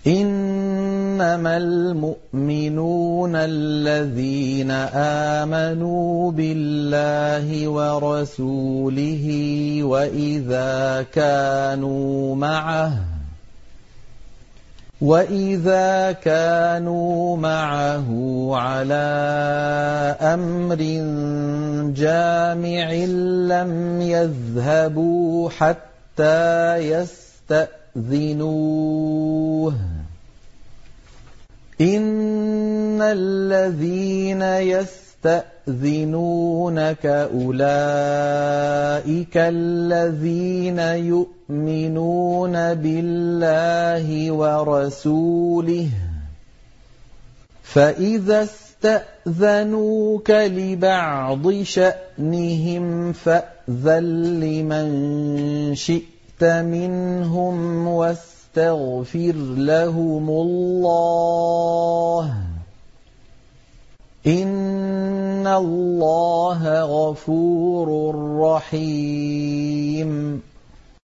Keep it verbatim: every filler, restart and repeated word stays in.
إنما المؤمنون الذين آمنوا بالله ورسوله وإذا كانوا معه وإذا كانوا معه على أمر جامع لم يذهبوا حتى يستأذنوه إن الذين يستأذنونك أولئك الذين يؤمنون بالله ورسوله فإذا استأذنوك لبعض شأنهم فأذن لمن شئت منهم واستغفر لهم الله إن الله غفور رحيم